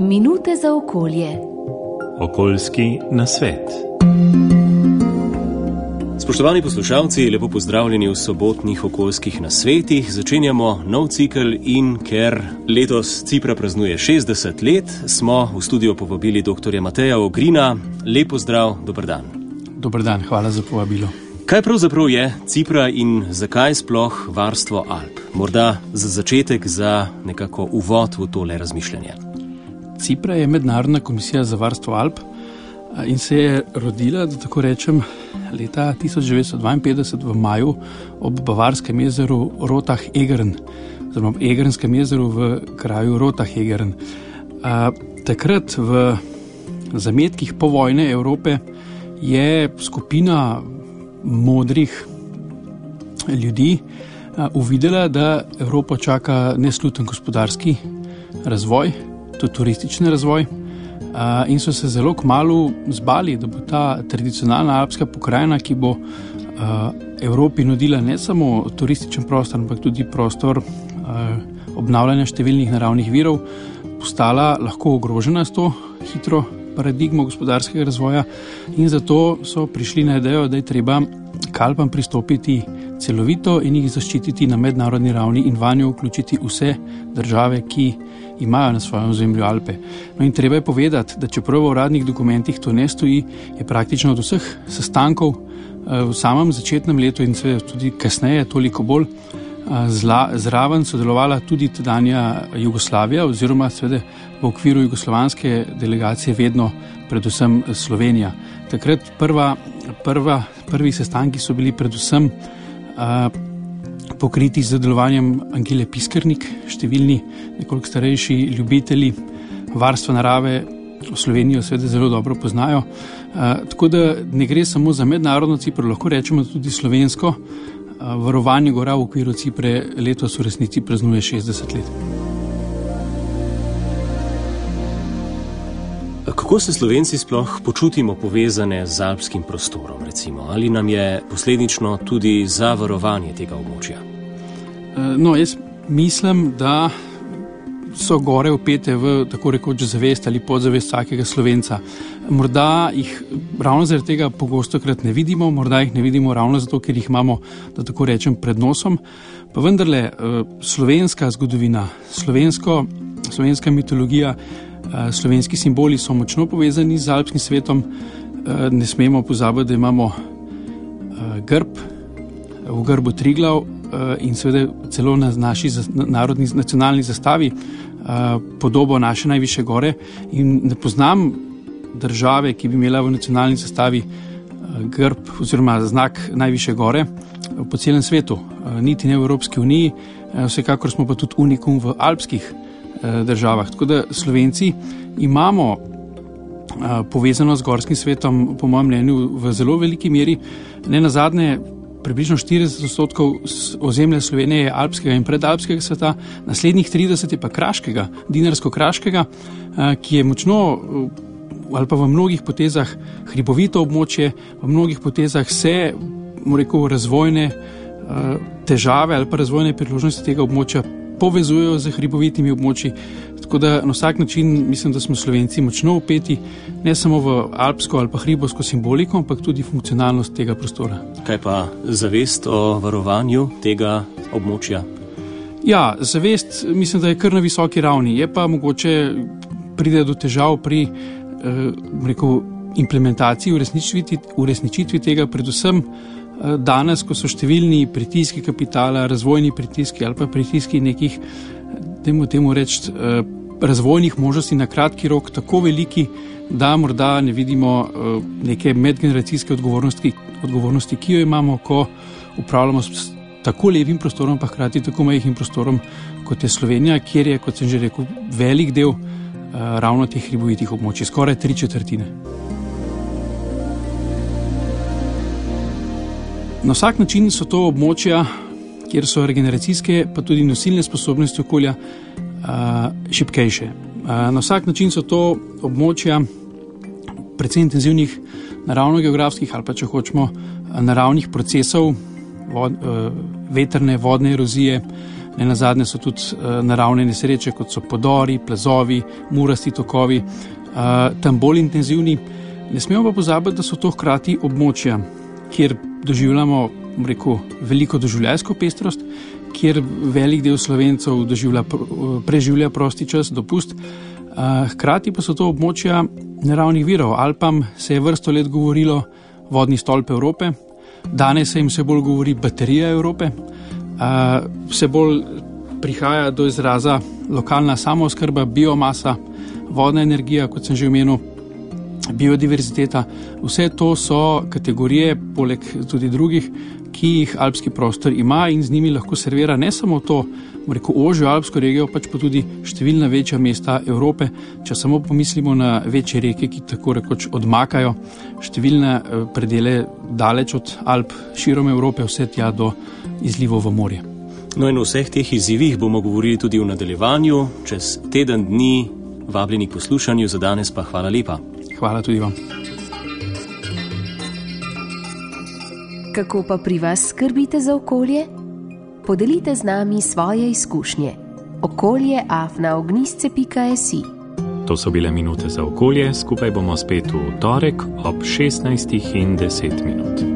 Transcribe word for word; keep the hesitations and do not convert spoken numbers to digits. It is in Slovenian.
Minute za okolje. Okoljski nasvet. Spoštovani poslušalci, lepo pozdravljeni v sobotnih okoljskih nasvetih. Začenjamo nov cikel in ker letos Cipra praznuje šestdeset let, smo v studio povabili doktorja Mateja Ogrina. Lep pozdrav, dober dan. Dober dan, hvala za povabilo. Kaj pravzaprav je Cipra in zakaj sploh varstvo Alp? Morda za začetek, za nekako uvod v tole razmišljanje. Cipra je Mednarodna komisija za varstvo Alp in se je rodila, da tako rečem, leta tisoč devetsto dvainpetdeset v maju ob bavarskem jezeru Rotach-Egern, oziroma ob Egernskem jezeru v kraju Rotach-Egern. Takrat v zametkih povojne Evrope je skupina modrih ljudi uvidela, da Evropo čaka nesluten gospodarski razvoj, tudi turistični razvoj, in so se zelo kmalu zbali, da bo ta tradicionalna alpska pokrajina, ki bo Evropi nudila ne samo turističen prostor, ampak tudi prostor obnavljanja številnih naravnih virov, postala lahko ogrožena s to hitro paradigmo gospodarskega razvoja, in zato so prišli na idejo, da je treba k Alpam pristopiti celovito in jih zaščititi na mednarodni ravni in vanjo vključiti vse države, ki imajo na svojem ozemlju Alpe. No in treba je povedati, da čeprav v uradnih dokumentih to ne stoji, je praktično od vseh sestankov v samem začetnem letu in seveda tudi kasneje toliko bolj zla, zraven sodelovala tudi tedanja Jugoslavija oziroma seveda v okviru jugoslovanske delegacije vedno predvsem Slovenija. Takrat prva, prva, prvi sestanki so bili predvsem a, pokriti z delovanjem Angele Piskernik, številni nekoliko starejši ljubitelji varstva narave v Slovenijo seveda zelo dobro poznajo. A, tako da ne gre samo za mednarodno Cipro, lahko rečemo tudi slovensko. A, varovanje gora v okviru Cipre letos v resnici praznuje šestdeset let. Kako se Slovenci sploh počutimo povezane z alpskim prostorom, recimo? Ali nam je posledično tudi za varovanje tega območja? No, jaz mislim, da so gore vpete v tako rekoč zavest ali podzavest vsakega Slovenca. Morda jih ravno zaradi tega pogostokrat ne vidimo, morda jih ne vidimo ravno zato, ker jih imamo, da tako rečem, pred nosom. Pa vendarle, slovenska zgodovina, slovensko, slovenska mitologija, slovenski simboli so močno povezani z alpskim svetom. Ne smemo pozabiti, da imamo grb, v grbu Triglav in seveda celo na naši narodni nacionalni zastavi podobo naše najvišje gore, in ne poznam države, ki bi imela v nacionalni zastavi grb oziroma znak najvišje gore po celem svetu, niti ne v Evropski uniji, vsekakor smo pa tudi unikum v alpskih državah. Tako da Slovenci imamo povezano z gorskim svetom, po mojem mnenju, v zelo veliki meri. Ne nazadnje, približno štirideset odstotkov ozemlja Slovenije je alpskega in predalpskega sveta, naslednjih trideset je pa kraškega, dinarsko-kraškega, ki je močno ali pa v mnogih potezah hribovito območje, v mnogih potezah se, bom rekel, razvojne težave ali pa razvojne priložnosti tega območja povezujejo z hribovitimi območji. Tako da na vsak način mislim, da smo Slovenci močno vpeti ne samo v alpsko ali pa hribovsko simboliko, ampak tudi funkcionalnost tega prostora. Kaj pa zavest o varovanju tega območja? Ja, zavest mislim, da je kar na visoki ravni. Je pa mogoče pride do težav pri eh, rekel, implementaciji, uresničitvi, uresničitvi tega, predvsem danes, ko so številni pritiski kapitala, razvojni pritiski ali pa pritiski nekih, temu, temu reči, razvojnih možnosti na kratki rok tako veliki, da morda ne vidimo neke medgeneracijske odgovornosti, odgovornosti, ki jo imamo, ko upravljamo s tako lepim prostorom, pa hkrati tako majhnim prostorom, kot je Slovenija, kjer je, kot sem že rekel, velik del ravno teh hribovitih območij, skoraj tri četrtine. Na vsak način so to območja, kjer so regeneracijske, pa tudi nosilne sposobnosti okolja šibkejše. Na vsak način so to območja precej intenzivnih naravno-geografskih ali pa, če hočemo, naravnih procesov, vod, vetrne, vodne erozije, Ne nazadnje so tudi naravne nesreče, kot so podori, plazovi, murasti tokovi, tam bolj intenzivni. Ne smemo pa pozabiti, da so to hkrati območja, kjer doživljamo, rekel, veliko doživljajsko pestrost, kjer velik del Slovencev doživlja, preživlja prosti čas, dopust. Hkrati pa so to območja naravnih virov. Alpam se je vrsto let govorilo vodni stolp Evrope, danes se jim vse bolj govori baterija Evrope, vse bolj prihaja do izraza lokalna samooskrba, biomasa, vodna energija, kot sem že omenil, biodiverziteta. Vse to so kategorije, poleg tudi drugih, ki jih alpski prostor ima in z njimi lahko servira ne samo to, rekel, ožjo alpsko regijo, pač pa tudi številna večja mesta Evrope. Če samo pomislimo na večje reke, ki tako rekoč odmakajo številne predele daleč od Alp, širom Evrope, vse tja do izlivov v morje. No in o vseh teh izzivih bomo govorili tudi v nadaljevanju, čez teden dni. Vabljeni k poslušanju, za danes pa hvala lepa. Hvala tudi vam. Kako pa pri vas skrbite za okolje? Podelite z nami svoje izkušnje. okolje afna ognjišče pika si. To so bile minute za okolje, skupaj bomo spet v torek ob šestnajstih in deset minut.